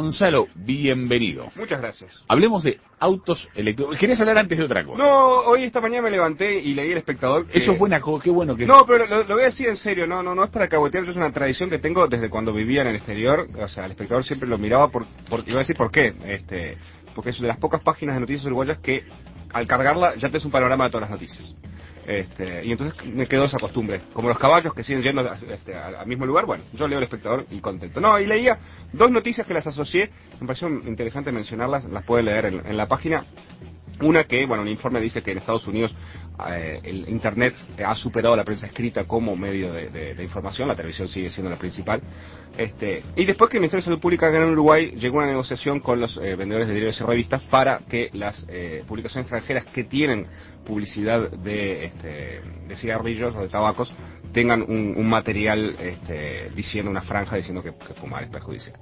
Gonzalo, bienvenido. Muchas gracias. Hablemos de autos eléctricos. ¿Querías hablar antes de otra cosa? No, hoy esta mañana me levanté y leí El Espectador. Eso es buena, qué bueno que... No, pero lo voy a decir en serio, no es para cabotear, es una tradición que tengo desde cuando vivía en el exterior. O sea, El Espectador siempre lo miraba iba a decir por qué. Porque es de las pocas páginas de noticias uruguayas que al cargarla ya te es un panorama de todas las noticias. Y entonces me quedó esa costumbre. Como los caballos que siguen yendo al mismo lugar, bueno, yo leo El Espectador y contento. No, y leía dos noticias que las asocié, me pareció interesante mencionarlas, las puede leer en la página. Una que, bueno, un informe dice que en Estados Unidos el Internet ha superado la prensa escrita como medio de información, la televisión sigue siendo la principal. Y después que el Ministerio de Salud Pública acá en Uruguay llegó a una negociación con los vendedores de diarios y revistas para que las publicaciones extranjeras que tienen publicidad de cigarrillos o de tabacos tengan un material diciendo una franja diciendo que fumar es perjudicial.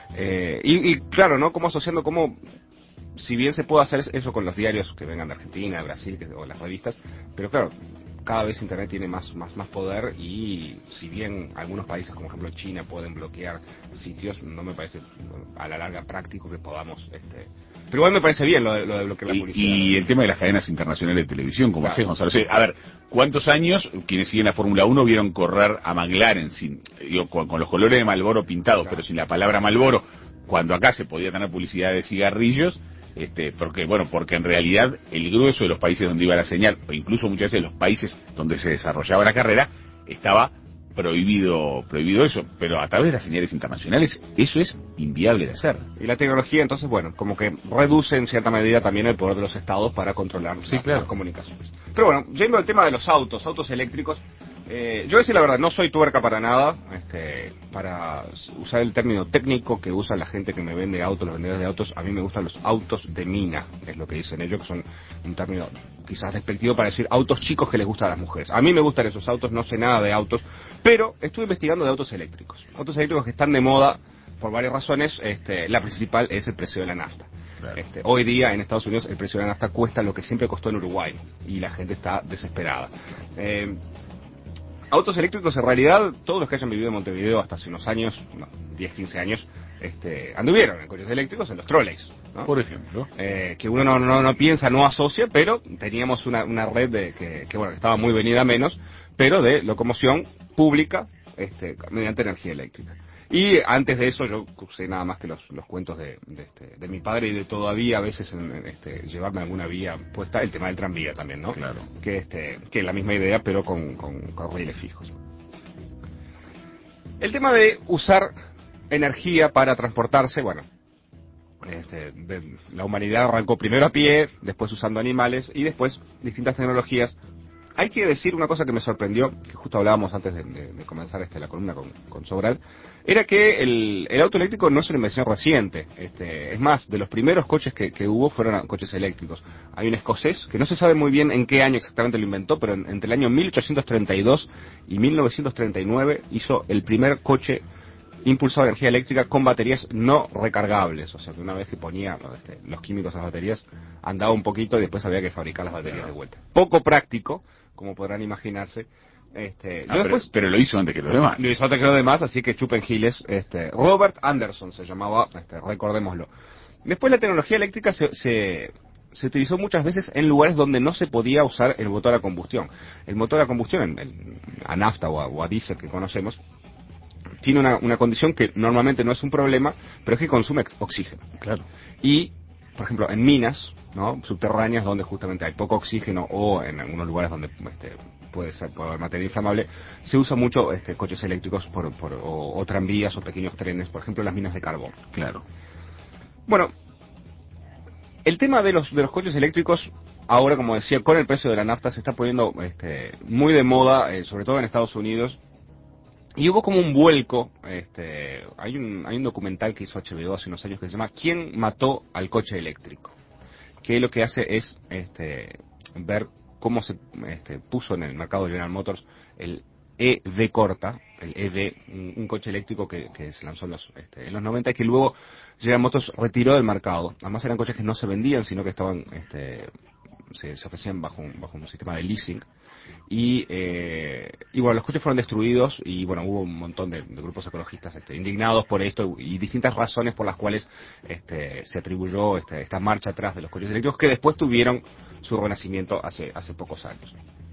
Y claro, ¿no? Como asociando como... Si bien se puede hacer eso con los diarios que vengan de Argentina, de Brasil o las revistas, pero claro, cada vez Internet tiene más poder y si bien algunos países, como ejemplo China, pueden bloquear sitios, no me parece a la larga práctico que podamos... Pero igual me parece bien lo de bloquear la publicidad. Y el tema de las cadenas internacionales de televisión, como haces, Gonzalo. A ver, ¿cuántos años quienes siguen la Fórmula 1 vieron correr a McLaren con los colores de Marlboro pintados, pero sin la palabra Marlboro, cuando acá se podía tener publicidad de cigarrillos? Porque en realidad el grueso de los países donde iba la señal, o incluso muchas veces los países donde se desarrollaba la carrera, estaba prohibido eso, pero a través de las señales internacionales eso es inviable de hacer. Y la tecnología, entonces, bueno, como que reduce en cierta medida también el poder de los estados para controlar las comunicaciones. Pero bueno, yendo al tema de los autos eléctricos, yo voy a decir la verdad, no soy tuerca para nada, para usar el término técnico que usa la gente que me vende autos, los vendedores de autos. A mí me gustan los autos de mina, es lo que dicen ellos, que son un término quizás despectivo para decir autos chicos que les gustan a las mujeres. A mí me gustan esos autos, no sé nada de autos, pero estuve investigando de autos eléctricos que están de moda por varias razones. La principal es el precio de la nafta. Claro. Hoy día en Estados Unidos el precio de la nafta cuesta lo que siempre costó en Uruguay y la gente está desesperada. Autos eléctricos, en realidad, todos los que hayan vivido en Montevideo hasta hace unos años, 10, 15 años, anduvieron en coches eléctricos, en los trolleys, ¿no? Por ejemplo. Que uno no piensa, no asocia, pero teníamos una red que estaba muy venida a menos, pero de locomoción pública, mediante energía eléctrica. Y antes de eso yo cursé nada más que los cuentos de mi padre y de todavía a veces llevarme alguna vía puesta, el tema del tranvía también, ¿no? Claro. Que es la misma idea pero con rieles fijos. El tema de usar energía para transportarse, bueno, la humanidad arrancó primero a pie, después usando animales y después distintas tecnologías. Hay que decir una cosa que me sorprendió, que justo hablábamos antes de comenzar la columna con Sobral, era que el auto eléctrico no es una invención reciente. Es más, de los primeros coches que hubo fueron coches eléctricos. Hay un escocés, que no se sabe muy bien en qué año exactamente lo inventó, pero entre el año 1832 y 1939 hizo el primer coche impulsado de energía eléctrica con baterías no recargables, o sea que una vez que ponía los químicos a las baterías andaba un poquito y después había que fabricar las baterías de vuelta. Poco práctico, como podrán imaginarse. Pero lo hizo antes que los demás. Lo hizo antes que los demás, así que chupen giles. Robert Anderson se llamaba, recordémoslo. Después la tecnología eléctrica se utilizó muchas veces en lugares donde no se podía usar el motor a combustión. El motor a combustión, a nafta o a diésel que conocemos, tiene una condición que normalmente no es un problema, pero es que consume oxígeno. Claro. Y, por ejemplo, en minas, ¿no?, subterráneas donde justamente hay poco oxígeno o en algunos lugares donde puede haber materia inflamable, se usa mucho coches eléctricos o tranvías o pequeños trenes, por ejemplo, en las minas de carbón. Claro. Bueno, el tema de los coches eléctricos, ahora, como decía, con el precio de la nafta se está poniendo muy de moda, sobre todo en Estados Unidos. Y hubo como un vuelco, hay un documental que hizo HBO hace unos años que se llama ¿Quién mató al coche eléctrico?, que lo que hace es ver cómo se puso en el mercado de General Motors el EV corta, el EV, un coche eléctrico que se lanzó en los 90 y que luego General Motors retiró del mercado. Además eran coches que no se vendían, sino que estaban se ofrecían bajo un sistema de leasing. Y y bueno, los coches fueron destruidos y bueno, hubo un montón de grupos ecologistas indignados por esto y distintas razones por las cuales se atribuyó esta marcha atrás de los coches eléctricos que después tuvieron su renacimiento hace pocos años.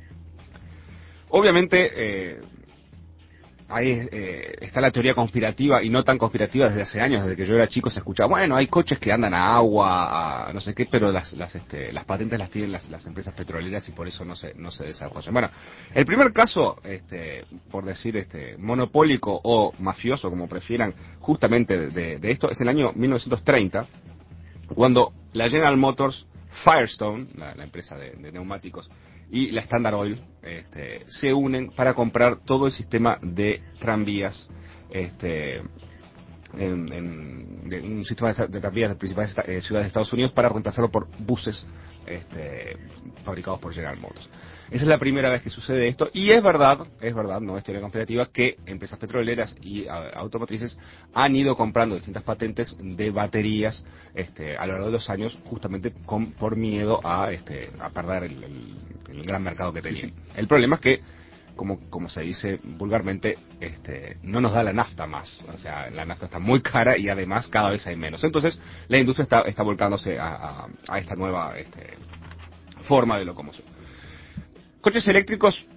Obviamente, ahí está la teoría conspirativa y no tan conspirativa desde hace años, desde que yo era chico se escuchaba, bueno, hay coches que andan a agua, a no sé qué, pero las patentes las tienen las empresas petroleras y por eso no se desarrollan. Bueno, el primer caso, por decir monopólico o mafioso, como prefieran, justamente de esto, es el año 1930, cuando la General Motors, Firestone, la empresa de neumáticos, y la Standard Oil se unen para comprar todo el sistema de tranvías, de un sistema de tranvías de principales ciudades de Estados Unidos para reemplazarlo por buses fabricados por General Motors. Esa es la primera vez que sucede esto y es verdad, no es teoría conspirativa, que empresas petroleras y automotrices han ido comprando distintas patentes de baterías a lo largo de los años justamente por miedo a perder el gran mercado que tenían. El problema es que como se dice vulgarmente, no nos da la nafta más. O sea, la nafta está muy cara y además cada vez hay menos. Entonces, la industria está volcándose a esta nueva forma de locomoción. Coches eléctricos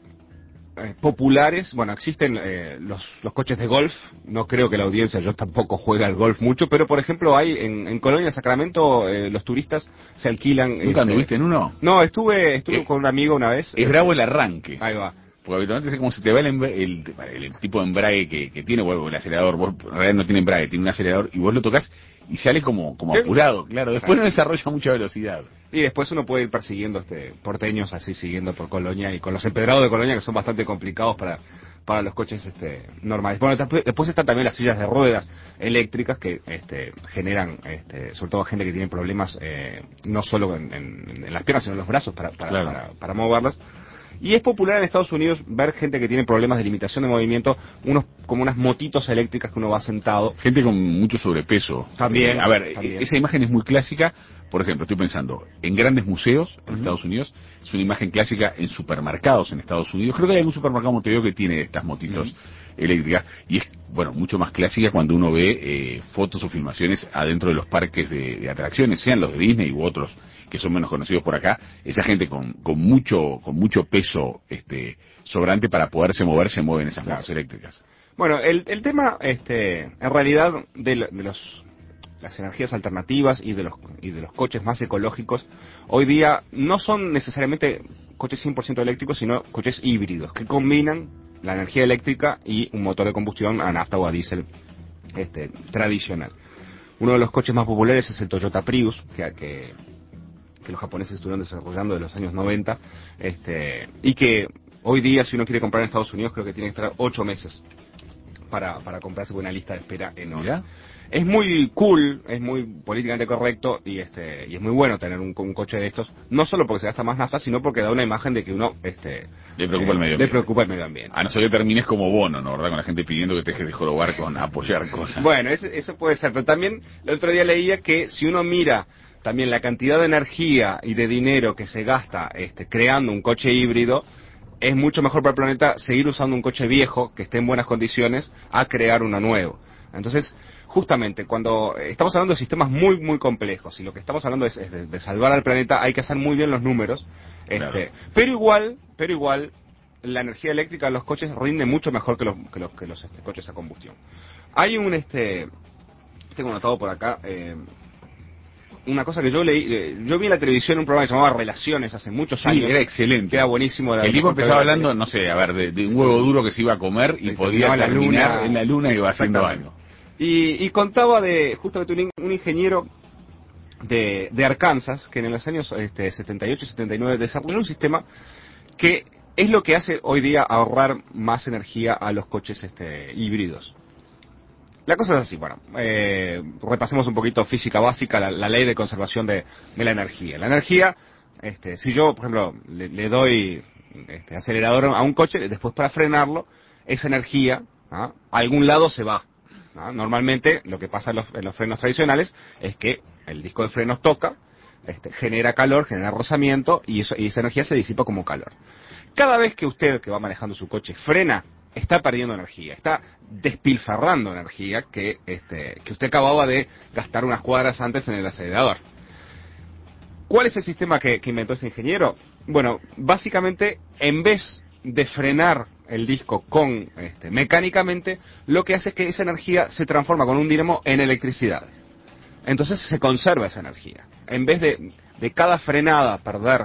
populares, bueno, existen los coches de golf. No creo que la audiencia, yo tampoco juega al golf mucho, pero por ejemplo hay en Colonia, Sacramento, los turistas se alquilan. ¿Nunca anduviste en uno? No, estuve con un amigo una vez. Es bravo el arranque. Ahí va. Porque habitualmente es como se te va el tipo de embrague que tiene, bueno, el acelerador, vos en realidad no tiene embrague, tiene un acelerador y vos lo tocas y sale como apurado, claro, después no desarrolla mucha velocidad. Y después uno puede ir persiguiendo porteños así, siguiendo por Colonia y con los empedrados de Colonia que son bastante complicados para los coches normales. Bueno, después están también las sillas de ruedas eléctricas que generan, sobre todo gente que tiene problemas no solo en las piernas, sino en los brazos para moverlas. Y es popular en Estados Unidos ver gente que tiene problemas de limitación de movimiento, como unas motitos eléctricas que uno va sentado. Gente con mucho sobrepeso. También. También. Esa imagen es muy clásica. Por ejemplo, estoy pensando, en grandes museos en Estados Unidos, es una imagen clásica en supermercados en Estados Unidos. Creo que hay algún supermercado Montevideo que tiene estas motitos eléctricas. Y es, bueno, mucho más clásica cuando uno ve fotos o filmaciones adentro de los parques de atracciones, sean los de Disney u otros que son menos conocidos por acá. Esa gente con mucho peso sobrante para poderse mover, se mueven esas motos eléctricas. Bueno, el tema, en realidad, de las energías alternativas y de los coches más ecológicos, hoy día no son necesariamente coches 100% eléctricos, sino coches híbridos, que combinan la energía eléctrica y un motor de combustión a nafta o a diésel tradicional. Uno de los coches más populares es el Toyota Prius, que los japoneses estuvieron desarrollando de los años 90, y que hoy día, si uno quiere comprar en Estados Unidos, creo que tiene que esperar 8 meses para comprarse con una lista de espera enorme. ¿Mira? Es muy cool, es muy políticamente correcto y es muy bueno tener un coche de estos, no solo porque se gasta más nafta, sino porque da una imagen de que uno le preocupa el medio ambiente. A no ser que termines como Bono, ¿no? ¿Verdad? Con la gente pidiendo que te dejes de jorobar con apoyar cosas. Bueno, eso puede ser, pero también el otro día leía que si uno mira también la cantidad de energía y de dinero que se gasta creando un coche híbrido, es mucho mejor para el planeta seguir usando un coche viejo que esté en buenas condiciones a crear uno nuevo. Entonces, justamente, cuando estamos hablando de sistemas muy, muy complejos y lo que estamos hablando es de salvar al planeta, hay que hacer muy bien los números. Claro. Pero igual, la energía eléctrica de los coches rinde mucho mejor que los coches a combustión. Hay tengo anotado por acá, una cosa que yo leí, yo vi en la televisión un programa que se llamaba Relaciones hace muchos años. Sí, era excelente. Era buenísimo. El tipo empezaba hablando, no sé, de un huevo duro que se iba a comer y podía terminar en la luna y iba haciendo algo. Y contaba justamente un ingeniero de Arkansas, que en los años 78 y 79 desarrolló un sistema que es lo que hace hoy día ahorrar más energía a los coches híbridos. La cosa es así, bueno, repasemos un poquito física básica, la ley de conservación de la energía. La energía, si yo, por ejemplo, le doy acelerador a un coche, después para frenarlo, esa energía a algún lado se va. Normalmente lo que pasa en los frenos tradicionales es que el disco de frenos toca, genera calor, genera rozamiento y esa energía se disipa como calor. Cada vez que usted, que va manejando su coche, frena, está perdiendo energía, está despilfarrando energía que usted acababa de gastar unas cuadras antes en el acelerador. ¿Cuál es el sistema que inventó este ingeniero? Bueno, básicamente, en vez de frenar el disco mecánicamente, lo que hace es que esa energía se transforma con un dinamo en electricidad. Entonces se conserva esa energía. En vez de cada frenada perder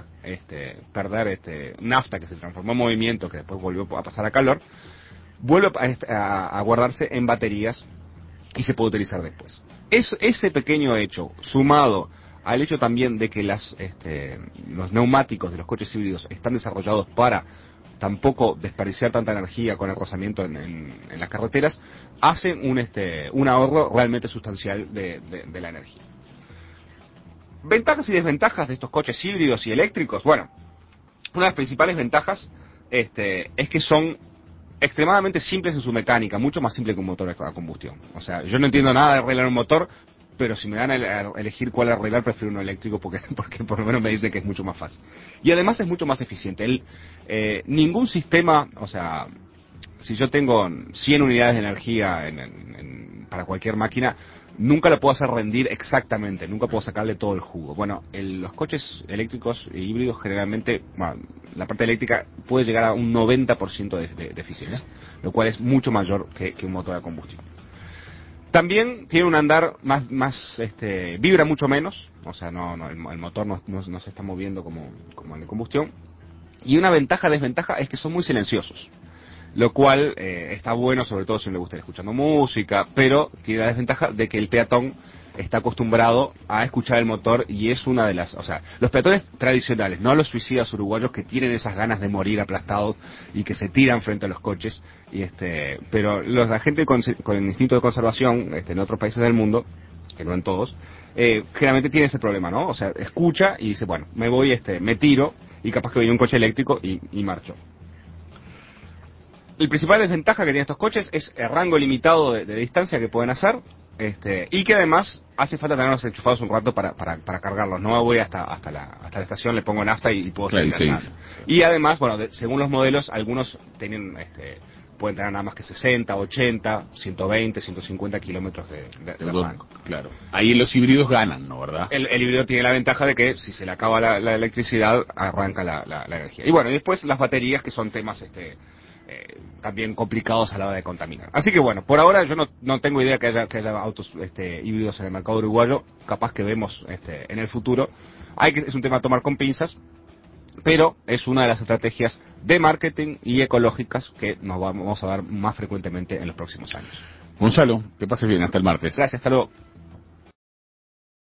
nafta que se transformó en movimiento, que después volvió a pasar a calor, vuelve a guardarse en baterías y se puede utilizar después. Ese pequeño hecho, sumado al hecho también de que los neumáticos de los coches híbridos están desarrollados para tampoco desperdiciar tanta energía con el rozamiento en las carreteras, hacen un ahorro realmente sustancial de la energía. Ventajas y desventajas de estos coches híbridos y eléctricos. Bueno, una de las principales ventajas es que son extremadamente simples en su mecánica, mucho más simple que un motor a combustión. O sea, yo no entiendo nada de arreglar un motor, pero si me dan a elegir cuál arreglar, prefiero uno eléctrico porque por lo menos me dice que es mucho más fácil. Y además es mucho más eficiente. Ningún sistema, o sea, si yo tengo 100 unidades de energía para cualquier máquina, nunca lo puedo hacer rendir exactamente, nunca puedo sacarle todo el jugo. Bueno, los coches eléctricos e híbridos generalmente, bueno, la parte eléctrica puede llegar a un 90% de eficiencia, lo cual es mucho mayor que un motor a combustión. También tiene un andar vibra mucho menos, o sea, el motor no se está moviendo como el de combustión. Y una desventaja es que son muy silenciosos, lo cual está bueno, sobre todo si no le gusta ir escuchando música, pero tiene la desventaja de que el peatón está acostumbrado a escuchar el motor y es una de las, o sea, los peatones tradicionales, no los suicidas uruguayos que tienen esas ganas de morir aplastados y que se tiran frente a los coches, pero la gente con el instinto de conservación en otros países del mundo, que no en todos, generalmente tiene ese problema, ¿no? O sea, escucha y dice, bueno, me voy, me tiro y capaz que viene un coche eléctrico y marcho. El principal desventaja que tienen estos coches es el rango limitado de distancia que pueden hacer, y que además hace falta tenerlos enchufados un rato para cargarlos. No voy hasta la estación, le pongo nafta y puedo salir. Y además, bueno, según los modelos, algunos pueden tener nada más que 60, 80, 120, 150 kilómetros de rango. Claro. Ahí los híbridos ganan, ¿no? ¿Verdad? El híbrido tiene la ventaja de que si se le acaba la electricidad, arranca la energía. Y bueno, y después las baterías, que son temas también complicados a la hora de contaminar. Así que bueno, por ahora yo no tengo idea que haya autos híbridos en el mercado uruguayo. Capaz que vemos en el futuro. Es un tema a tomar con pinzas, pero es una de las estrategias de marketing y ecológicas que nos vamos a dar más frecuentemente en los próximos años. Gonzalo, que pases bien, hasta el martes. Gracias, hasta luego.